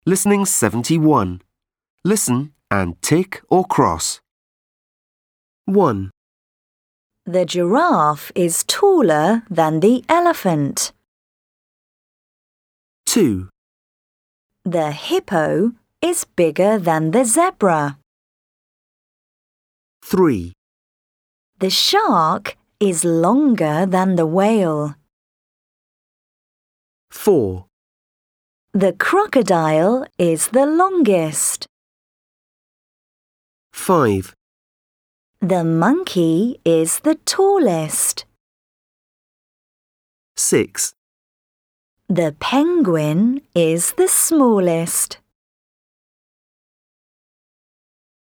Listening 71. Listen and tick or cross. 1, The giraffe is taller than the elephant. 2, The hippo is bigger than the zebra. 3, The shark is longer than the whale. 4, The crocodile is the longest. 5, The monkey is the tallest. 6, The penguin is the smallest.